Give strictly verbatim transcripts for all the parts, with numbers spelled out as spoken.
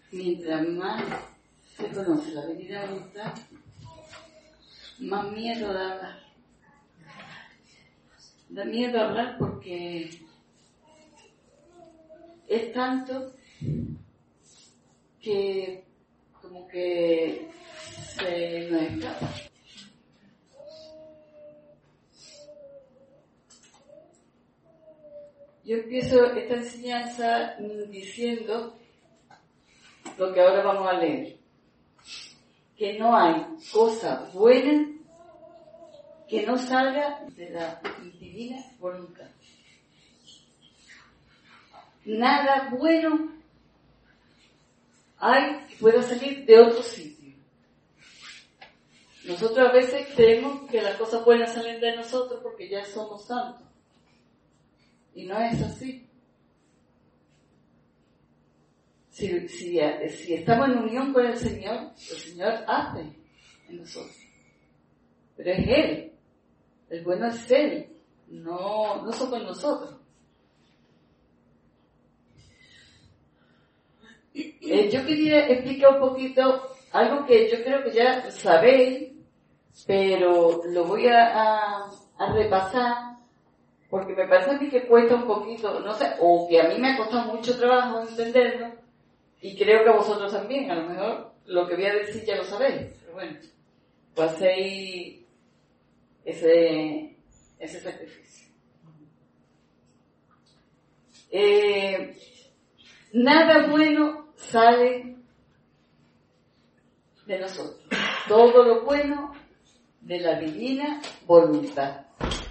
mientras más se conoce la divina voluntad, más miedo da hablar. Da miedo hablar porque es tanto que como que se nos escapa. Yo empiezo esta enseñanza diciendo lo que ahora vamos a leer, que no hay cosa buena que no salga de la divina voluntad. Nada bueno hay que pueda salir de otro sitio. Nosotros a veces creemos que las cosas buenas salen de nosotros porque ya somos santos. Y no es así. Si, si, si estamos en unión con el Señor, el Señor hace en nosotros. Pero es Él. El bueno es Él. No, no somos nosotros. Eh, yo quería explicar un poquito algo que yo creo que ya sabéis, pero lo voy a, a, a repasar, porque me parece a mí que cuesta un poquito, no sé, o que a mí me ha costado mucho trabajo entenderlo, y creo que a vosotros también, a lo mejor lo que voy a decir ya lo sabéis, pero bueno, pues hacéis ese, ese sacrificio. Eh, nada bueno sale de nosotros. Todo lo bueno de la divina voluntad.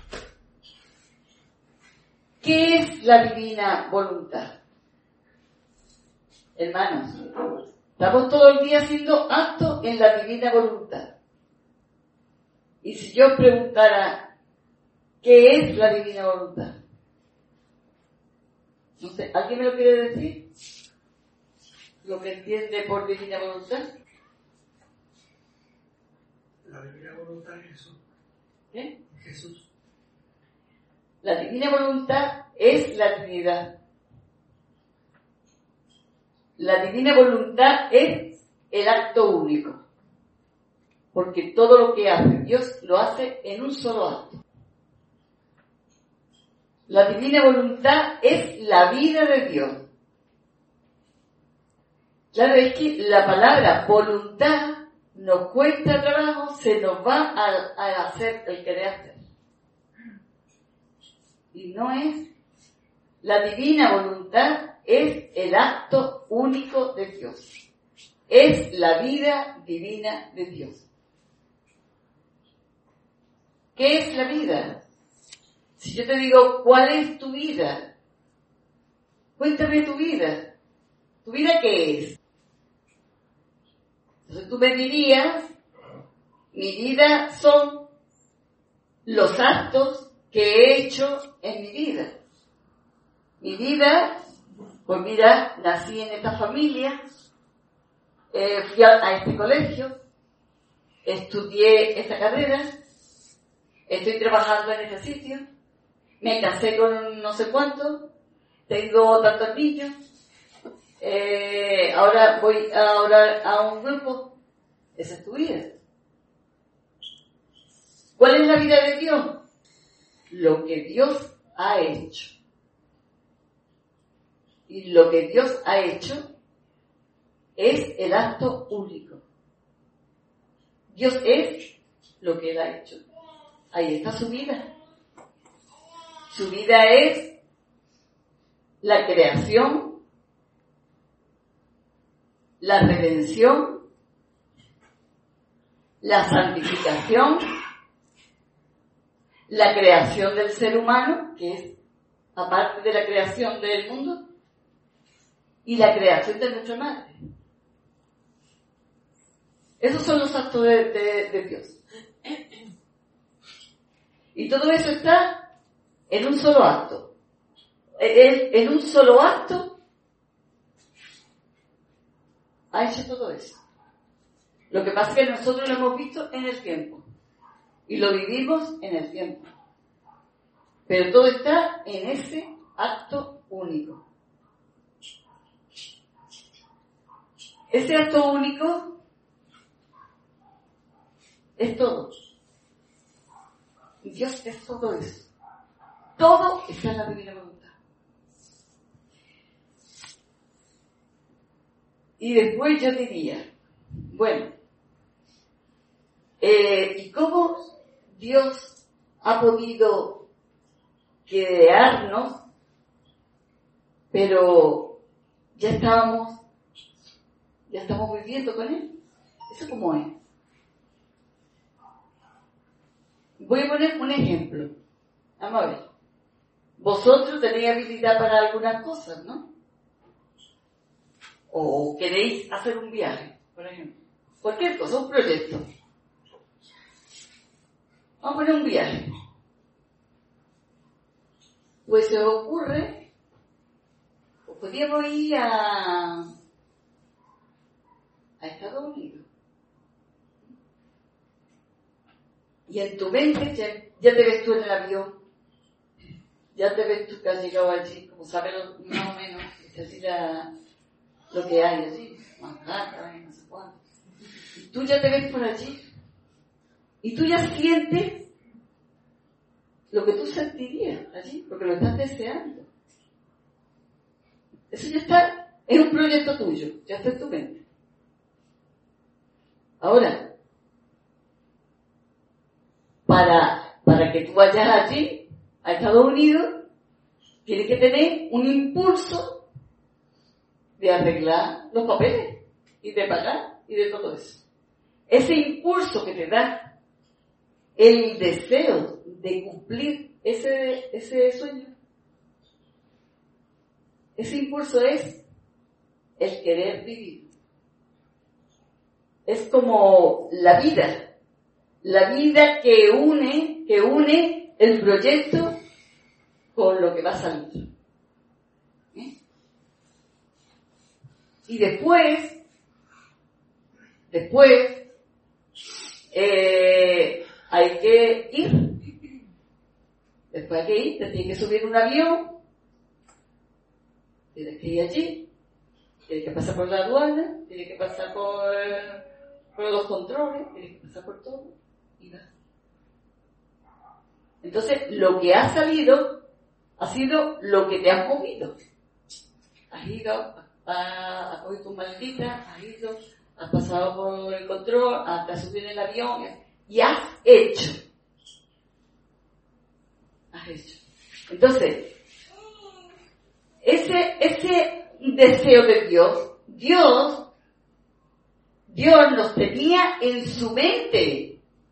¿Qué es la divina voluntad? Hermanos, estamos todo el día haciendo actos en la divina voluntad. Y si yo preguntara, ¿qué es la divina voluntad? No sé, ¿alguien me lo quiere decir? ¿Lo que entiende por divina voluntad? La divina voluntad es Jesús. ¿Qué? Jesús. La divina voluntad es la Trinidad. La divina voluntad es el acto único. Porque todo lo que hace Dios lo hace en un solo acto. La divina voluntad es la vida de Dios. Claro, es que la palabra voluntad nos cuesta trabajo, se nos va a, a hacer el querer hacer. Y no es. La divina voluntad es el acto único de Dios. Es la vida divina de Dios. ¿Qué es la vida? Si yo te digo, ¿cuál es tu vida? Cuéntame tu vida. ¿Tu vida qué es? Entonces tú me dirías, mi vida son los actos que he hecho en mi vida. Mi vida, pues mira, nací en esta familia, eh, fui a, a este colegio, estudié esta carrera, estoy trabajando en este sitio, me casé con no sé cuánto, tengo tantos niños, eh, ahora voy a orar a un grupo. Esa es tu vida. ¿Cuál es la vida de Dios? Lo que Dios ha hecho. Y lo que Dios ha hecho es el acto único. Dios es lo que Él ha hecho. Ahí está su vida. Su vida es la creación, la redención, la santificación, la creación del ser humano, que es aparte de la creación del mundo, y la creación de nuestra madre. Esos son los actos de, de, de Dios. Y todo eso está en un solo acto. Él, en un solo acto ha hecho todo eso. Lo que pasa es que nosotros lo hemos visto en el tiempo. Y lo vivimos en el tiempo. Pero todo está en ese acto único. ese acto único es todo. Dios es todo eso. Todo está en la divina voluntad. Y después yo diría, bueno, eh, ¿y cómo Dios ha podido crearnos, pero ya estábamos, ya estamos viviendo con Él? ¿Eso cómo es? Voy a poner un ejemplo. Vamos a ver. Vosotros tenéis habilidad para algunas cosas, ¿no? O queréis hacer un viaje, por ejemplo. Cualquier cosa, un proyecto. Vamos a poner un viaje. Pues se os ocurre, pues podríamos ir a, a Estados Unidos. Y en tu mente ya, ya te ves tú en el avión, ya te ves tú que has llegado allí, como sabes más o menos, es así la, lo que hay allí, Manhattan, no sé cuánto. Y tú ya te ves por allí, y tú ya sientes lo que tú sentirías allí, porque lo estás deseando. Eso ya está, es un proyecto tuyo, ya está en tu mente. Ahora, para, para que tú vayas allí, a Estados Unidos, tienes que tener un impulso de arreglar los papeles y de pagar y de todo eso. Ese impulso que te da el deseo de cumplir ese, ese sueño, ese impulso es el querer vivir. Es como la vida. La vida que une, que une el proyecto con lo que va a salir. ¿Eh? Y después, después, eh, hay que ir. Después hay que ir, te tienes que subir un avión, tienes que ir allí, tienes que pasar por la aduana, tienes que pasar por, por los controles, tienes que pasar por todo. Entonces, lo que ha salido ha sido lo que te has movido. Has ido, has cogido tu maldita, has ido, has pasado por el control, has subido en el avión y has hecho. Has hecho. Entonces, ese, ese deseo de Dios, Dios, Dios nos tenía en su mente.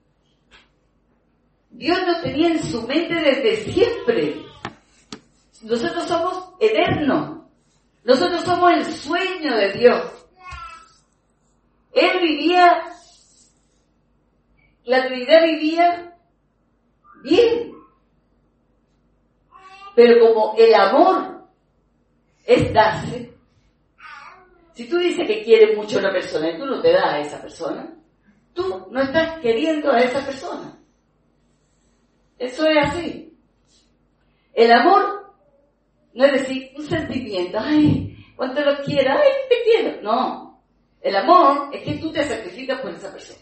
Dios nos tenía en su mente desde siempre. Nosotros somos eternos. Nosotros somos el sueño de Dios. Él vivía, la Trinidad vivía bien. Pero como el amor es darse, si tú dices que quieres mucho a una persona y tú no te das a esa persona, tú no estás queriendo a esa persona. Eso es así. El amor no es decir un sentimiento, ay, cuánto lo quiero, ay, te quiero. No. El amor es que tú te sacrificas por esa persona.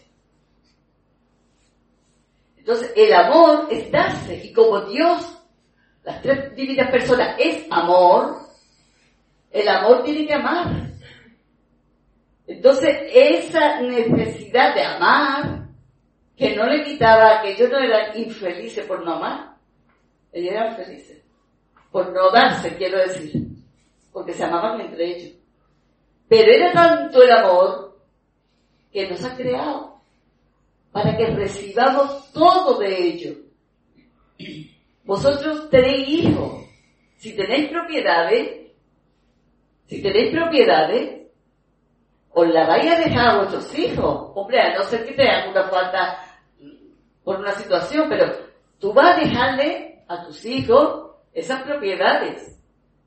Entonces, el amor es darse. Y como Dios, las tres divinas personas, es amor, el amor tiene que amar. Entonces, esa necesidad de amar, que no le quitaba, que ellos no eran infelices por no amar, ellos eran felices por no darse, quiero decir, porque se amaban entre ellos. Pero era tanto el amor que nos ha creado para que recibamos todo de ello. Vosotros tenéis hijos, si tenéis propiedades, si tenéis propiedades, os la vais a dejar a vuestros hijos. Hombre, a no ser que te hagan una falta por una situación, pero tú vas a dejarle a tus hijos esas propiedades.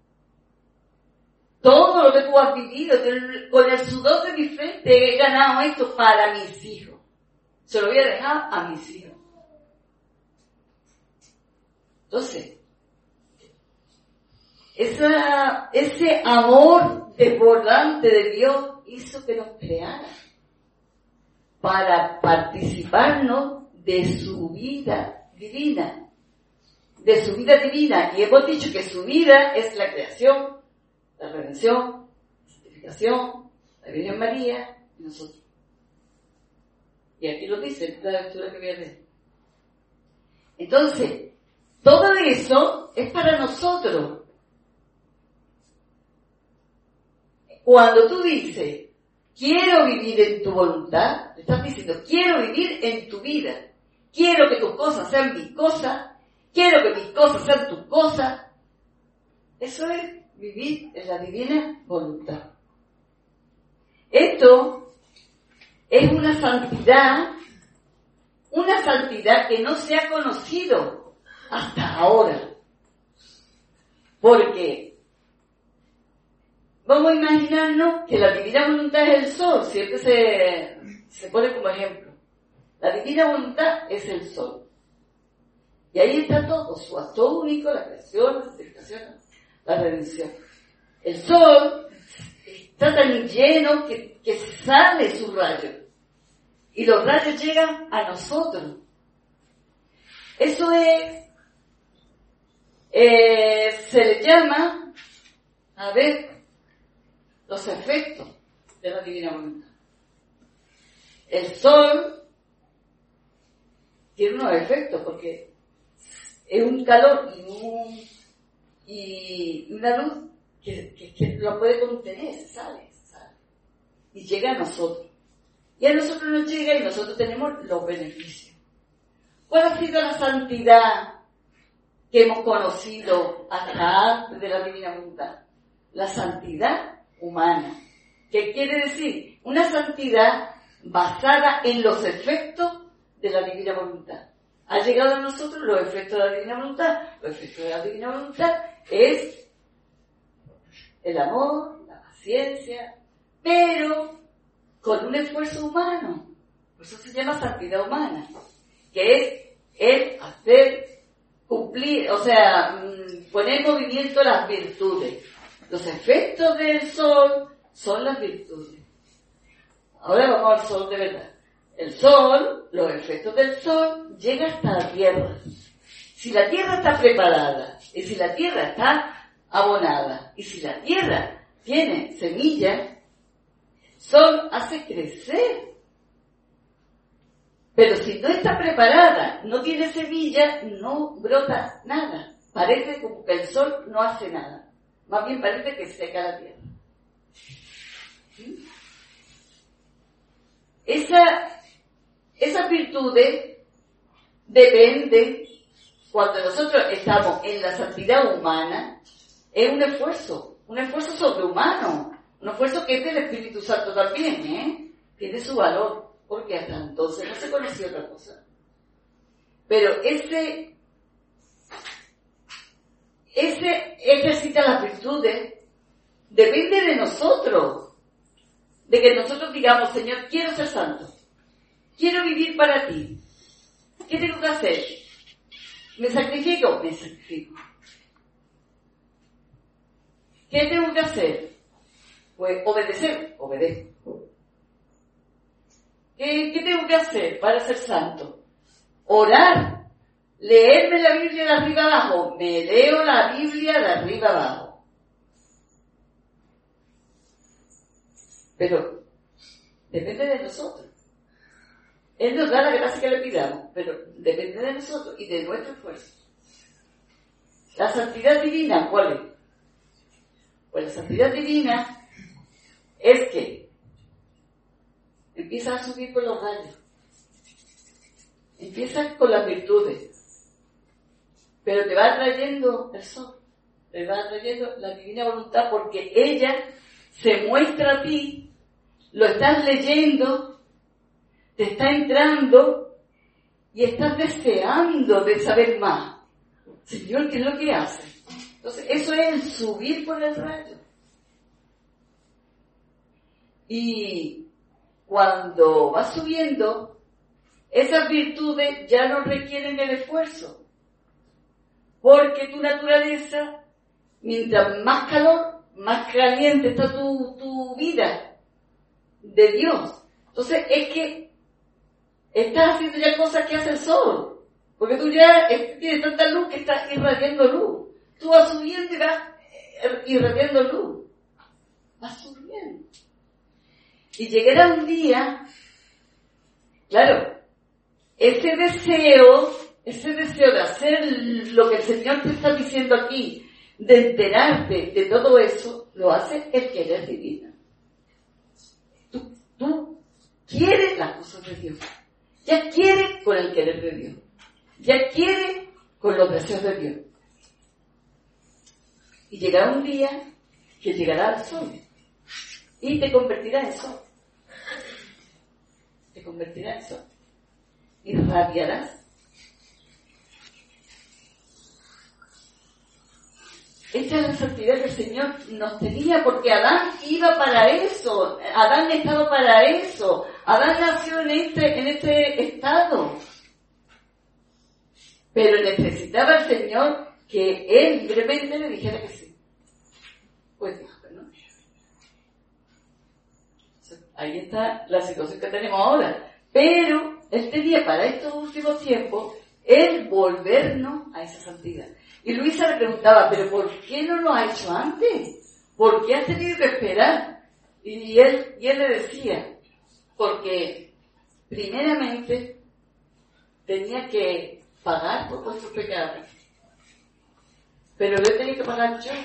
Todo lo que tú has vivido, con el sudor de mi frente he ganado esto para mis hijos. Se lo voy a dejar a mis hijos. Entonces, esa, ese amor desbordante de Dios hizo que nos creara para participarnos de su vida divina, de su vida divina. Y hemos dicho que su vida es la creación, la redención, la santificación, la Virgen María y nosotros. Y aquí lo dice la lectura que voy a leer. Entonces, todo eso es para nosotros. Cuando tú dices, quiero vivir en tu voluntad, le estás diciendo, quiero vivir en tu vida. Quiero que tus cosas sean mis cosas. Quiero que mis cosas sean tus cosas. Eso es vivir en la divina voluntad. Esto es una santidad, una santidad que no se ha conocido hasta ahora. Porque vamos a imaginarnos que la divina voluntad es el sol, siempre se, se pone como ejemplo. La divina voluntad es el sol. Y ahí está todo, su acto único, la creación, la santificación, la redención. El sol está tan lleno que, que sale su rayo. Y los rayos llegan a nosotros. Eso es, eh, se le llama, a ver, los efectos de la divina voluntad. El sol tiene unos efectos porque es un calor y, un, y una luz que, que, que lo puede contener, sale, sale. Y llega a nosotros. Y a nosotros nos llega y nosotros tenemos los beneficios. ¿Cuál ha sido la santidad que hemos conocido hasta antes de la divina voluntad? La santidad humana. ¿Qué quiere decir? Una santidad basada en los efectos de la divina voluntad. Ha llegado a nosotros los efectos de la divina voluntad. Los efectos de la divina voluntad es el amor, la paciencia, pero con un esfuerzo humano. Por eso se llama santidad humana, que es el hacer cumplir, o sea, poner en movimiento las virtudes. Los efectos del sol son las virtudes. Ahora vamos al sol de verdad. El sol, los efectos del sol llegan hasta la tierra. Si la tierra está preparada, y si la tierra está abonada, y si la tierra tiene semillas, el sol hace crecer. Pero si no está preparada, no tiene semilla, no brota nada. Parece como que el sol no hace nada. Más bien parece que seca la tierra. ¿Sí? Esa, esas virtudes dependen, cuando nosotros estamos en la santidad humana, es un esfuerzo, un esfuerzo sobrehumano, un esfuerzo que es del Espíritu Santo también, ¿eh? Tiene su valor, porque hasta entonces no se conocía otra cosa. Pero ese, ese ejercita las virtudes, depende de nosotros. De que nosotros digamos, Señor, quiero ser santo, quiero vivir para ti. ¿Qué tengo que hacer? ¿Me sacrifico? Me sacrifico. ¿Qué tengo que hacer? Pues obedecer, obedezco. ¿Qué, ¿Qué tengo que hacer para ser santo? Orar, leerme la Biblia de arriba abajo. Me leo la Biblia de arriba abajo. Pero depende de nosotros. Él nos da la gracia que le pidamos, pero depende de nosotros y de nuestro esfuerzo. La santidad divina, ¿cuál es? Pues la santidad divina es que empieza a subir por los rayos. Empieza con las virtudes, pero te va trayendo el sol, te va trayendo la divina voluntad, porque ella se muestra a ti. Lo estás leyendo, te está entrando y estás deseando de saber más. Señor, ¿qué es lo que hace? Entonces, eso es el subir por el rayo. Y cuando vas subiendo, esas virtudes ya no requieren el esfuerzo, porque tu naturaleza mientras más calor, más caliente está tu, tu vida de Dios. Entonces es que estás haciendo ya cosas que hace el sol, porque tú ya tienes tanta luz que estás irradiando luz. Tú vas subiendo y vas irradiando luz. Vas subiendo. Y llegará un día, claro, ese deseo, ese deseo de hacer lo que el Señor te está diciendo aquí, de enterarte de todo eso, lo hace el querer divino. Tú, tú quieres las cosas de Dios. Ya quieres con el querer de Dios. Ya quieres con los deseos de Dios. Y llegará un día que llegará el sol y te convertirá en sol. Te convertirá en sol. Irradiarás. Esta es la santidad que el Señor nos tenía, porque Adán iba para eso. Adán estaba para eso. Adán nació en este, en este estado. Pero necesitaba el Señor que él libremente le dijera que sí. Pues dijo que no. Ahí está la situación que tenemos ahora. Pero él tenía para estos últimos tiempos el volvernos a esa santidad. Y Luisa le preguntaba, ¿pero por qué no lo ha hecho antes? ¿Por qué has tenido que esperar? Y él, y él le decía, porque primeramente tenía que pagar por vuestros pecados. Pero lo he tenido que pagar yo.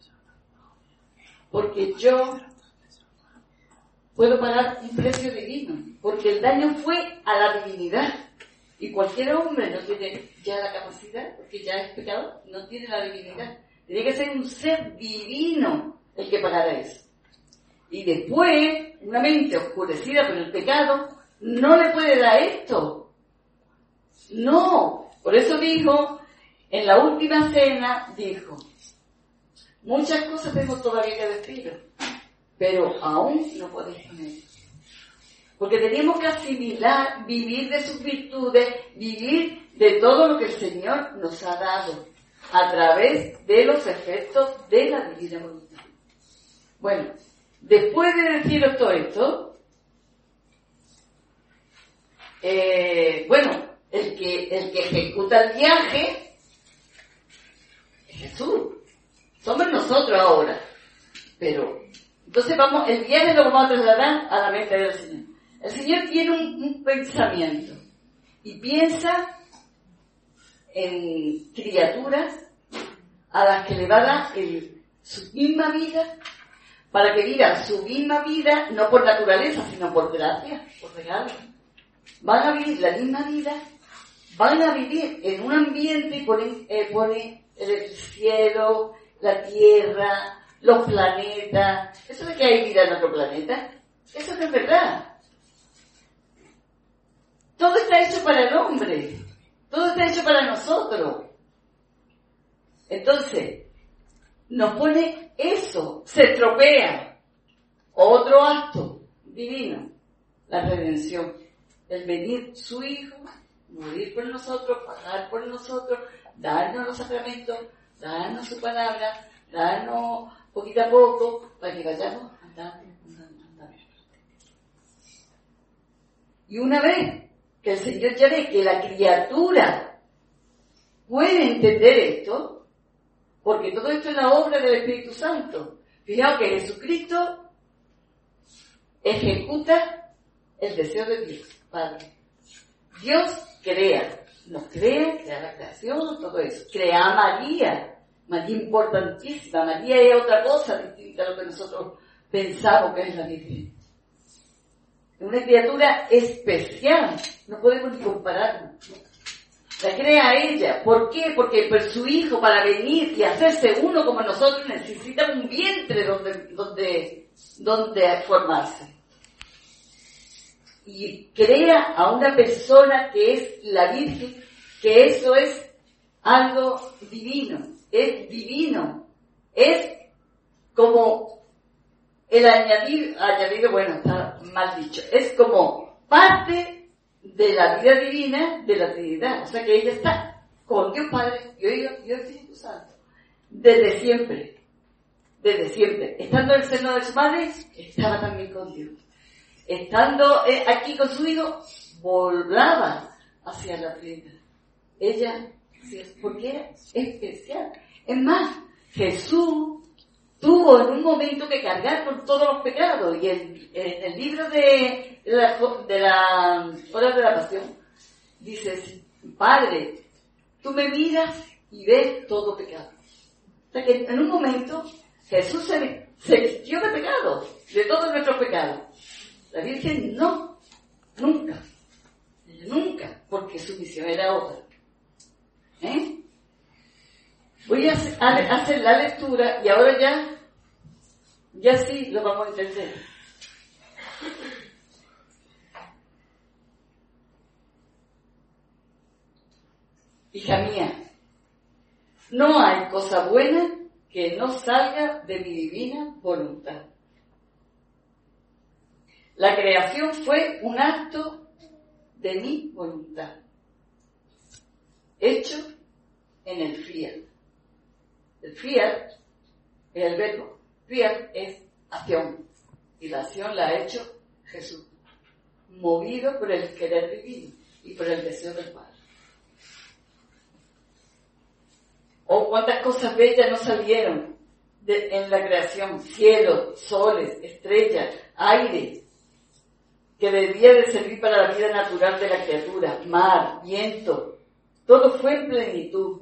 Porque yo puedo pagar un precio divino. Porque el daño fue a la divinidad. Y cualquier hombre no tiene ya la capacidad, porque ya es pecador, no tiene la divinidad. Tiene que ser un ser divino el que pagara eso. Y después, una mente oscurecida por el pecado, no le puede dar esto. No. Por eso dijo, en la última cena, dijo, muchas cosas tengo todavía que deciros, pero aún no podéis con ello. Porque teníamos que asimilar, vivir de sus virtudes, vivir de todo lo que el Señor nos ha dado, a través de los efectos de la divina voluntad. Bueno, después de deciros todo esto, eh, bueno, el que, el que ejecuta el viaje es Jesús. Somos nosotros ahora. Pero, entonces vamos, el viaje lo vamos a trasladar a la mente del Señor. El Señor tiene un, un pensamiento y piensa en criaturas a las que le va a dar el, su misma vida, para que vivan su misma vida, no por naturaleza, sino por gracia, por regalo. Van a vivir la misma vida, van a vivir en un ambiente y pone, eh, pone el cielo, la tierra, los planetas. ¿Eso de que hay vida en otro planeta? Eso no es verdad. Todo está hecho para el hombre. Todo está hecho para nosotros. Entonces, nos pone eso. Se estropea. Otro acto divino. La redención. El venir su Hijo, morir por nosotros, pagar por nosotros, darnos los sacramentos, darnos su palabra, darnos poquito a poco, para que vayamos andando, andando, andando. Y una vez que el Señor ya ve que la criatura puede entender esto, porque todo esto es la obra del Espíritu Santo. Fijaos que Jesucristo ejecuta el deseo de Dios, Padre. Dios crea, nos crea, crea la creación, todo eso. Crea a María, María importantísima. María es otra cosa distinta a lo que nosotros pensamos que es la Virgen. Una criatura especial, no podemos ni compararla. La crea a ella. ¿Por qué? Porque por su Hijo, para venir y hacerse uno como nosotros, necesita un vientre donde, donde, donde formarse. Y crea a una persona que es la Virgen, que eso es algo divino, es divino, es como el añadido, añadido, bueno, está mal dicho, es como parte de la vida divina de la Trinidad, o sea que ella está con Dios Padre, Dios Hijo, Dios Espíritu Santo, desde siempre. Desde siempre. Estando en el seno de su madre, estaba también con Dios. Estando eh, aquí con su hijo, volaba hacia la Trinidad. Ella, porque era especial. Es más, Jesús tuvo en un momento que cargar con todos los pecados. Y en, en el libro de la, de la Hora de la Pasión, dice, Padre, tú me miras y ves todo pecado. O sea que en un momento Jesús se, se vistió de pecado, de todos nuestros pecados. La Virgen no, nunca, nunca, porque su misión era otra. ¿Eh? Voy a hacer, a hacer la lectura y ahora ya, ya sí lo vamos a entender. Hija mía, no hay cosa buena que no salga de mi divina voluntad. La creación fue un acto de mi voluntad, hecho en el fiat. El fiat es el verbo, fiat es acción, y la acción la ha hecho Jesús, movido por el querer divino y por el deseo del Padre. Oh, cuántas cosas bellas no salieron de, en la creación, cielos, soles, estrellas, aire, que debía de servir para la vida natural de la criatura, mar, viento, todo fue en plenitud.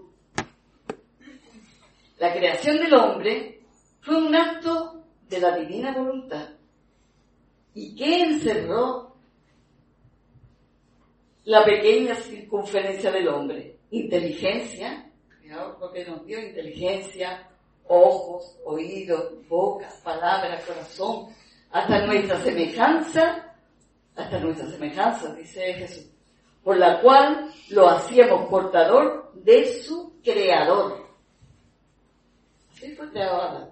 La creación del hombre fue un acto de la divina voluntad. ¿Y qué encerró la pequeña circunferencia del hombre? Inteligencia, lo que nos dio inteligencia, ojos, oídos, boca, palabras, corazón, hasta nuestra semejanza, hasta nuestra semejanza, dice Jesús, por la cual lo hacíamos portador de su Creador. Así fue creado Adán,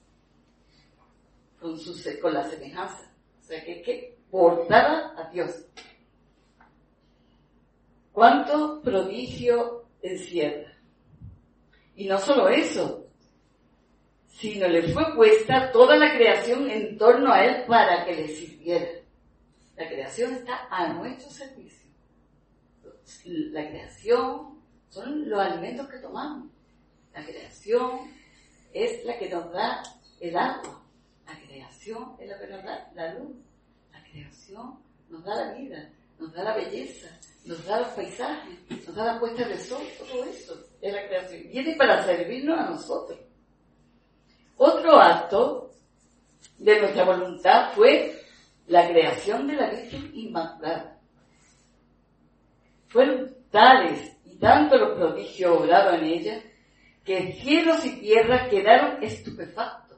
con, su, con la semejanza, o sea que, que portaba a Dios. ¿Cuánto prodigio encierra? Y no solo eso, sino le fue puesta toda la creación en torno a él para que le sirviera. La creación está a nuestro servicio. La creación son los alimentos que tomamos. La creación es la que nos da el agua. La creación es la que nos da la luz. La creación nos da la vida, nos da la belleza, nos da los paisajes, nos da la puesta del sol, todo eso es la creación. Viene para servirnos a nosotros. Otro acto de nuestra voluntad fue la creación de la Virgen Inmaculada. Fueron tales y tanto los prodigios obrados en ella, que cielos y tierras quedaron estupefactos.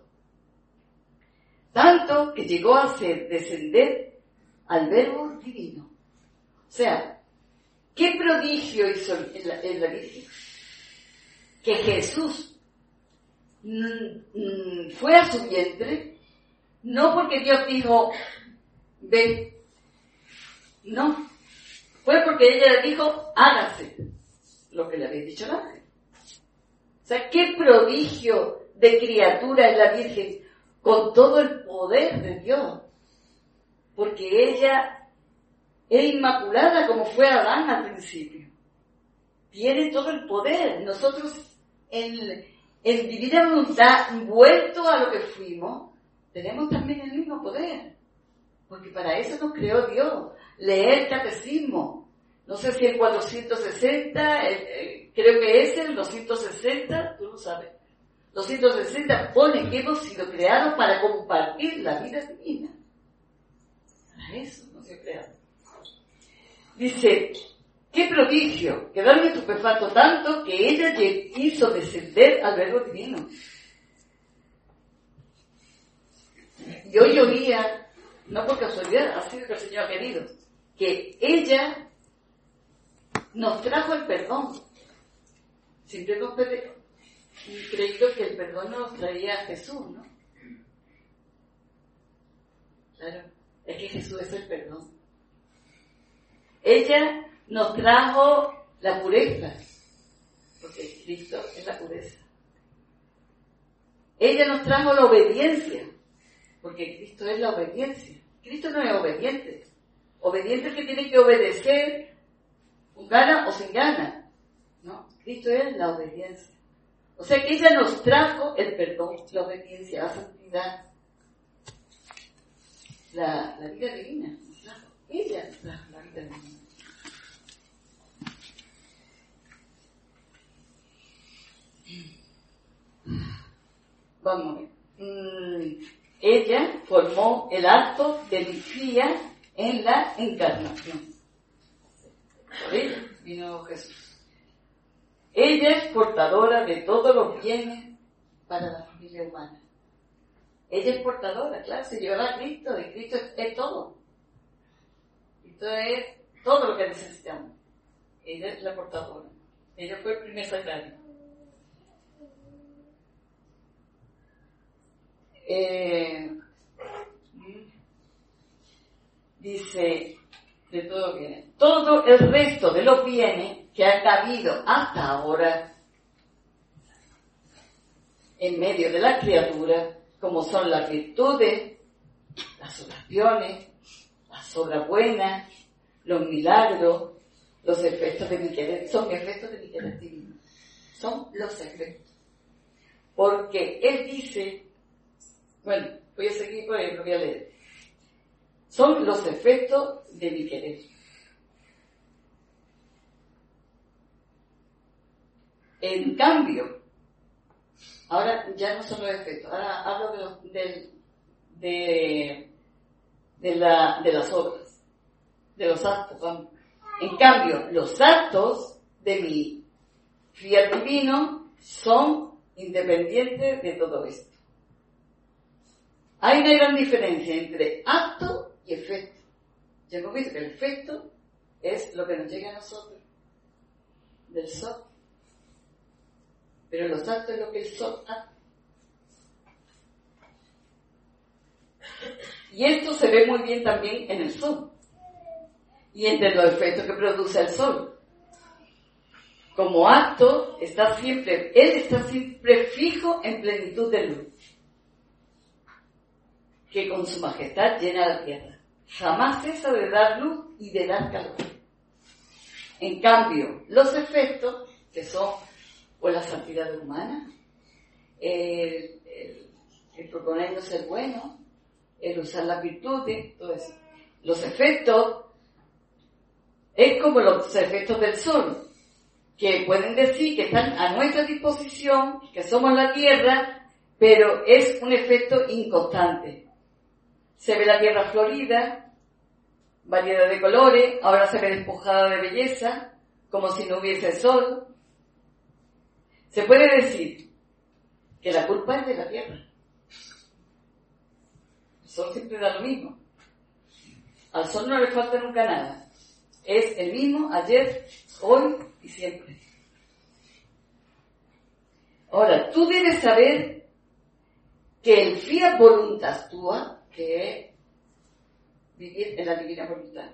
Tanto que llegó a hacer descender al Verbo Divino. O sea, ¿qué prodigio hizo en la, en la Virgen? Que Jesús mm, mm, fue a su vientre, no porque Dios dijo, ve, no, fue porque ella le dijo, hágase lo que le había dicho el ángel. O sea, qué prodigio de criatura es la Virgen, con todo el poder de Dios, porque ella es inmaculada como fue Adán al principio. Tiene todo el poder. Nosotros en, en divina voluntad, vuelto a lo que fuimos, tenemos también el mismo poder. Porque para eso nos creó Dios. Leer el catecismo. No sé si el cuatrocientos sesenta, eh, eh, creo que es el doscientos sesenta, tú lo sabes. doscientos sesenta pone que hemos sido creados para compartir la vida divina. Para eso nos hemos creado. Dice, qué prodigio, quedaron estupefactos tanto que ella hizo descender al Verbo Divino. Y hoy oía, no por casualidad, ha sido que el Señor ha querido, que ella nos trajo el perdón. Siempre hemos creído que el perdón nos traía a Jesús, ¿no? Claro, es que Jesús es el perdón. Ella nos trajo la pureza, porque Cristo es la pureza. Ella nos trajo la obediencia, porque Cristo es la obediencia. Cristo no es obediente. Obediente es que tiene que obedecer con gana o sin gana. No, Cristo es la obediencia. O sea que ella nos trajo el perdón, la obediencia, la santidad, la, la vida divina. Nos trajo. Ella nos trajo la vida divina. Vamos a ver. Mm, ella formó el acto de Lucía en la encarnación. Por ella vino Jesús. Ella es portadora de todos los bienes para la familia humana. Ella es portadora, claro, se llevará a Cristo, de Cristo es, es todo. Cristo es todo lo que necesitamos. Ella es la portadora. Ella fue el primer sagrario. Eh, dice de todo bien, todo el resto de los bienes que han habido hasta ahora en medio de la criatura, como son las virtudes, las oraciones, las obras buenas, los milagros, los efectos de mi querer, son efectos de mi querer divino, son los efectos, porque él dice. Bueno, voy a seguir por ahí, lo voy a leer. Son los efectos de mi querer. En cambio, ahora ya no son los efectos, ahora hablo de, los, de, de, de, la, de las obras, de los actos. Vamos. En cambio, los actos de mi fiat divino son independientes de todo esto. Hay una gran diferencia entre acto y efecto. Ya hemos visto que el efecto es lo que nos llega a nosotros del sol. Pero los actos es lo que el sol hace. Y esto se ve muy bien también en el sol. Y entre los efectos que produce el sol. Como acto, está siempre, él está siempre fijo en plenitud de luz, que con su majestad llena la tierra. Jamás cesa de dar luz y de dar calor. En cambio, los efectos, que son pues la santidad humana, el, el, el proponernos ser bueno, el usar las virtudes, todo eso. Los efectos es como los efectos del sol, que pueden decir que están a nuestra disposición, que somos la tierra, pero es un efecto inconstante. Se ve la tierra florida, variedad de colores, ahora se ve despojada de belleza, como si no hubiese sol. Se puede decir que la culpa es de la tierra. El sol siempre da lo mismo. Al sol no le falta nunca nada. Es el mismo ayer, hoy y siempre. Ahora, tú debes saber que el fiat voluntas tua, que es vivir en la divina voluntad,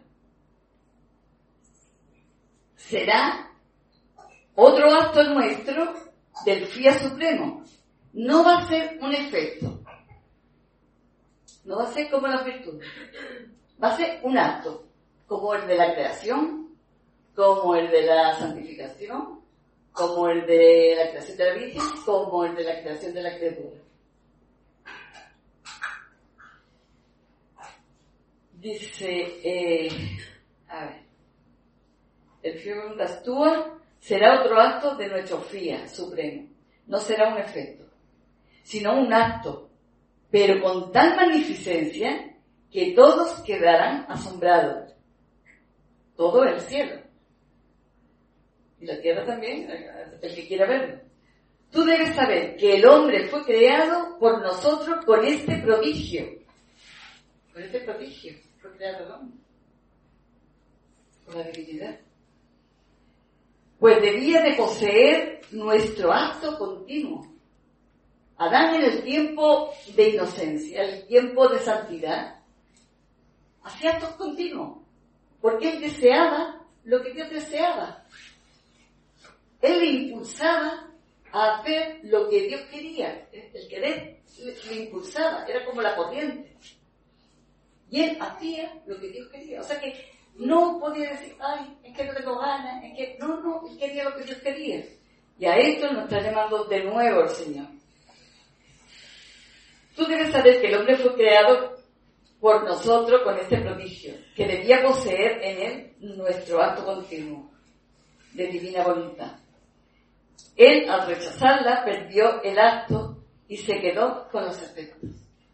será otro acto nuestro del fiat supremo. No va a ser un efecto, no va a ser como la virtud, va a ser un acto, como el de la creación, como el de la santificación, como el de la creación de la Virgen, como el de la creación de la criatura. Dice, eh, a ver, el fiat voluntas tua será otro acto de nuestro fiat supremo. No será un efecto, sino un acto, pero con tal magnificencia que todos quedarán asombrados. Todo el cielo. Y la tierra también, el que quiera verlo. Tú debes saber que el hombre fue creado por nosotros con este prodigio. Con este prodigio fue creado el hombre. Con la divinidad. Pues debía de poseer nuestro acto continuo. Adán en el tiempo de inocencia, el tiempo de santidad, hacía actos continuos, porque él deseaba lo que Dios deseaba. Él le impulsaba a hacer lo que Dios quería. El querer le, le impulsaba, era como la corriente. Y él hacía lo que Dios quería. O sea que no podía decir, ay, es que no tengo ganas, es que no, no, él quería lo que Dios quería. Y a esto nos está llamando de nuevo el Señor. Tú debes saber que el hombre fue creado por nosotros con este prodigio, que debía poseer en él nuestro acto continuo de divina voluntad. Él, al rechazarla, perdió el acto y se quedó con los efectos.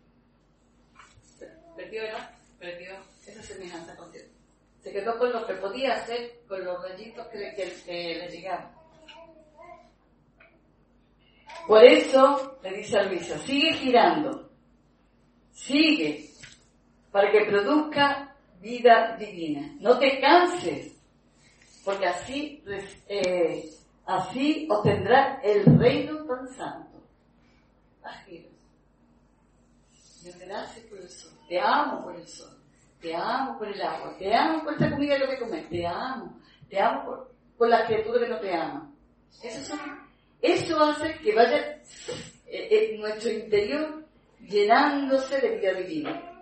Perdió el acto, perdió esa semejanza con Dios. Se quedó con lo que podía hacer, con los rayitos que, que, que le llegaban. Por eso, le dice a Luisa, sigue girando, sigue, para que produzca vida divina. No te canses, porque así, eh, así obtendrás el reino tan santo. Haz giros. Dios, gracias por el sol. Te amo por el sol. Te amo por el agua. Te amo por esta comida y lo que comes. Te amo. Te amo por, por las criaturas que no te aman. Eso son... Eso hace que vaya eh, eh, nuestro interior llenándose de vida divina.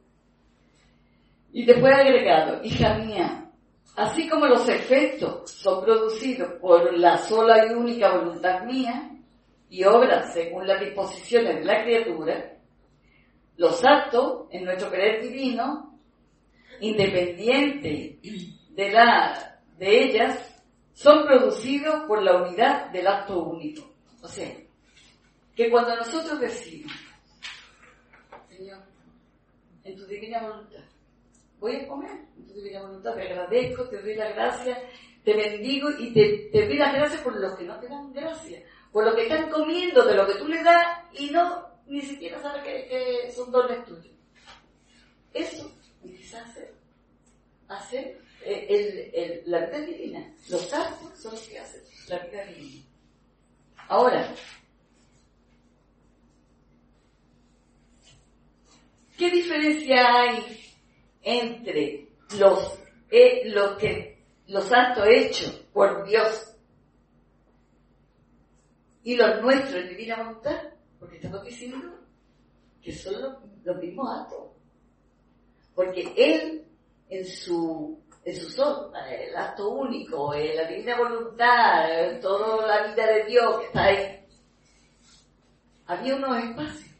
Y después agregado, hija mía, así como los efectos son producidos por la sola y única voluntad mía y obran según las disposiciones de la criatura, los actos en nuestro querer divino, independiente de, la, de ellas, son producidos por la unidad del acto único. O sea, que cuando nosotros decimos, Señor, en tu divina voluntad, voy a comer, en tu divina voluntad, te agradezco, te doy las gracias, te bendigo y te, te doy las gracias por los que no te dan gracias, por los que están comiendo de lo que tú le das y no, ni siquiera saben que, que son dones tuyos. Eso empieza a hacer, a hacer El, el, la vida divina. Los actos son los que hacen la vida divina. Ahora, ¿qué diferencia hay entre los, eh, los, que, los actos hechos por Dios y los nuestros en divina voluntad? Porque estamos diciendo que son los, los mismos actos. Porque Él, en su en su sol, el acto único, la divina voluntad, toda la vida de Dios que está ahí, había unos espacios,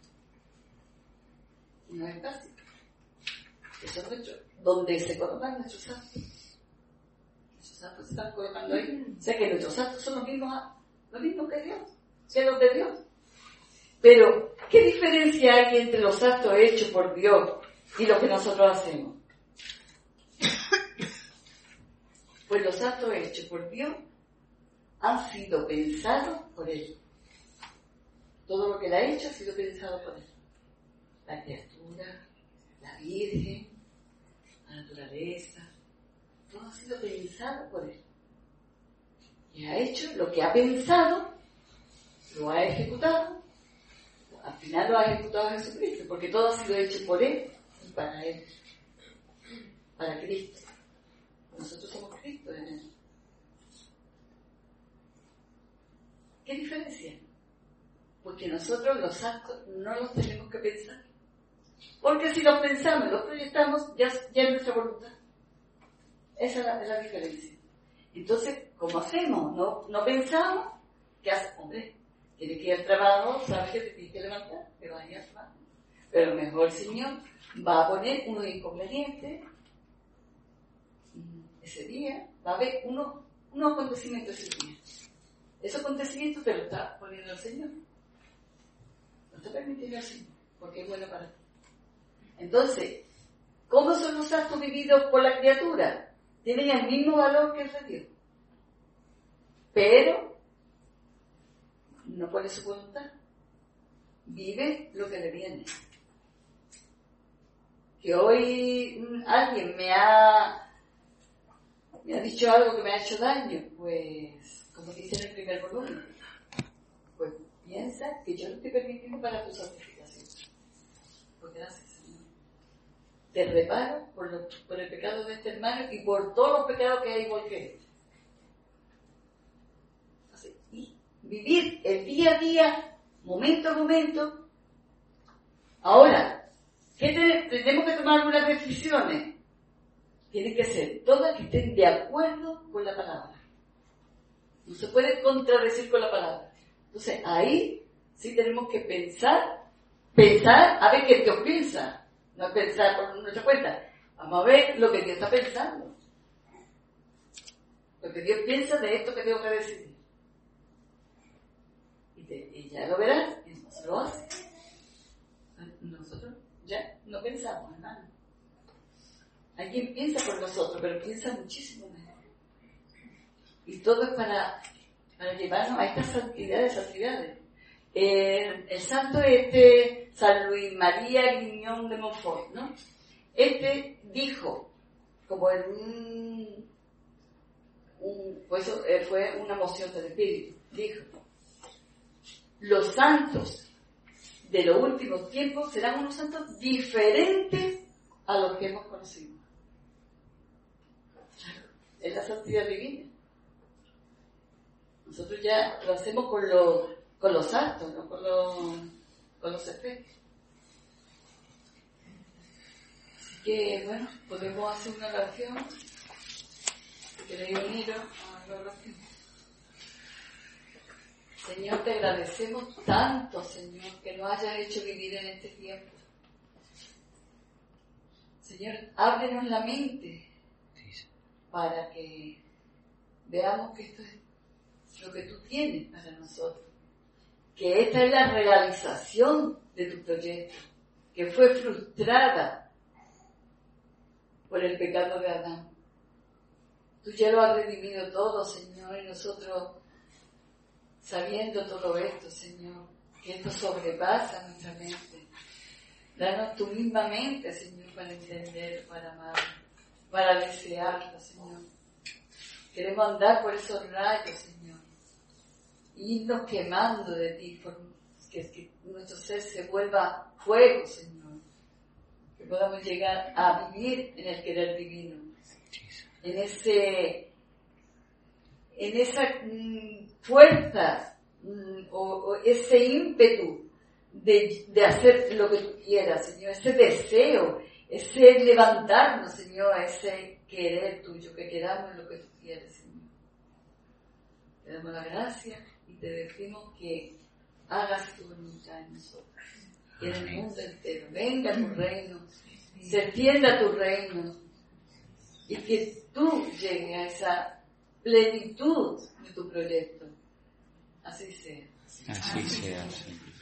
unos espacios, que son nuestros, donde se colocan nuestros actos. Nuestros actos se están colocando ahí. O sea que nuestros actos son los mismos, los mismos que Dios, que los de Dios. Pero, ¿qué diferencia hay entre los actos hechos por Dios y los que nosotros hacemos? Pues los actos hechos por Dios han sido pensados por Él. Todo lo que Él ha hecho ha sido pensado por Él. La criatura, la Virgen, la naturaleza, todo ha sido pensado por Él. Y ha hecho lo que ha pensado, lo ha ejecutado. Al final lo ha ejecutado Jesucristo, porque todo ha sido hecho por Él y para Él, para Cristo. Nosotros somos Cristo en Él. ¿Qué diferencia? Porque nosotros los actos no los tenemos que pensar. Porque si los pensamos, los proyectamos, ya, ya es nuestra voluntad. Esa es la, es la diferencia. Entonces, ¿cómo hacemos? No, no pensamos. ¿Qué haces? Hombre, tienes que ir al trabajo, sabes que te tienes que levantar, te vas a ir al trabajo. Pero mejor el Señor va a poner unos inconvenientes ese día, va a haber unos, unos acontecimientos ese día. Esos acontecimientos te los está poniendo el Señor. No te permite el Señor, porque es bueno para ti. Entonces, ¿cómo son los actos vividos por la criatura? Tienen el mismo valor que el de Dios. Pero, no pone su voluntad. Vive lo que le viene. Que hoy alguien me ha me ha dicho algo que me ha hecho daño, pues, como dice en el primer volumen, pues piensa que yo lo estoy permitiendo para tu santificación. Pues gracias, Señor. Te reparo por, lo, por el pecado de este hermano y por todos los pecados que hay igual que él. Así, y vivir el día a día, momento a momento. Ahora, ¿qué te, tenemos que tomar unas decisiones? Tienen que ser todas que estén de acuerdo con la palabra. No se puede contradecir con la palabra. Entonces, ahí sí tenemos que pensar, pensar, a ver qué Dios piensa. No es pensar por nuestra cuenta. Vamos a ver lo que Dios está pensando. Lo que Dios piensa de esto que tengo que decidir. Y, te, y ya lo verás, y no se lo hace. Nosotros ya no pensamos en nada. Hay quien piensa por nosotros, pero piensa muchísimo mejor. Y todo es para, para llevarnos a estas santidades, santidades. Eh, el santo este, San Luis María Griñón de Montfort, ¿no? Este dijo, como en un, un pues eso, eh, fue una moción del espíritu, dijo, los santos de los últimos tiempos serán unos santos diferentes a los que hemos conocido. Es la santidad divina. Nosotros ya lo hacemos con los, con los actos, no con los, con los efectos. Así que, bueno, podemos hacer una oración. Si queréis uniros a la oración. Señor, te agradecemos tanto, Señor, que nos hayas hecho vivir en este tiempo. Señor, ábrenos la mente para que veamos que esto es lo que tú tienes para nosotros. Que esta es la realización de tu proyecto, que fue frustrada por el pecado de Adán. Tú ya lo has redimido todo, Señor, y nosotros, sabiendo todo esto, Señor, que esto sobrepasa nuestra mente. Danos tu misma mente, Señor, para entender, para amar, para desearlo, Señor. Queremos andar por esos rayos, Señor, y irnos quemando de ti, por que, que nuestro ser se vuelva fuego, Señor. Que podamos llegar a vivir en el querer divino, en ese, en esa mm, fuerza mm, o, o ese ímpetu de, de hacer lo que tú quieras, Señor, ese deseo, ese levantarnos, Señor, ese querer tuyo, que queramos lo que tú quieres, Señor. Te damos la gracia y te decimos que hagas tu voluntad en nosotros y en el mundo entero. Venga tu reino, se extienda tu reino y que tú llegues a esa plenitud de tu proyecto. Así sea. Así sea, Señor.